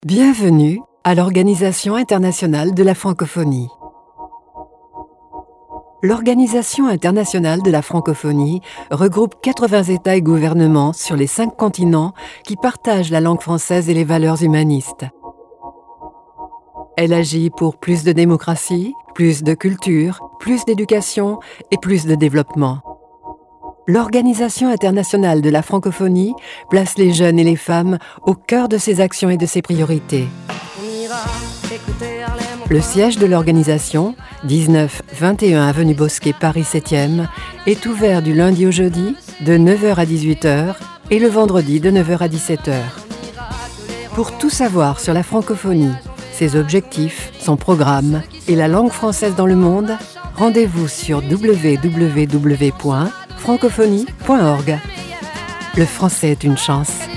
Bienvenue à l'Organisation internationale de la francophonie. L'Organisation internationale de la francophonie regroupe 80 États et gouvernements sur les 5 continents qui partagent la langue française et les valeurs humanistes. Elle agit pour plus de démocratie, plus de culture, plus d'éducation et plus de développement. L'Organisation internationale de la francophonie place les jeunes et les femmes au cœur de ses actions et de ses priorités. Le siège de l'organisation, 19-21 avenue Bosquet, Paris 7e, est ouvert du lundi au jeudi de 9h à 18h et le vendredi de 9h à 17h. Pour tout savoir sur la francophonie, ses objectifs, son programme et la langue française dans le monde, rendez-vous sur www.francophonie.org. Le français est une chance.